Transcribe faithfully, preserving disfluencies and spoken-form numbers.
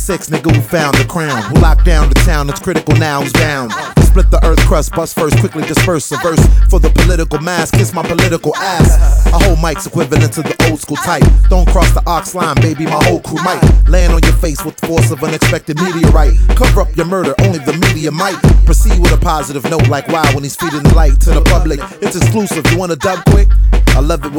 six, nigga, who found the crown? Who locked down the town? It's critical now, who's down? Split the earth crust, bust first, quickly disperse a verse for the political mass, kiss my political ass. A whole mic's equivalent to the old school type. Don't cross the ox line, baby, my whole crew might land on your face with the force of unexpected meteorite. Cover up your murder, only the media might. Proceed with a positive note like wow when he's feeding the light to the public. It's exclusive, you wanna dub quick? I love it when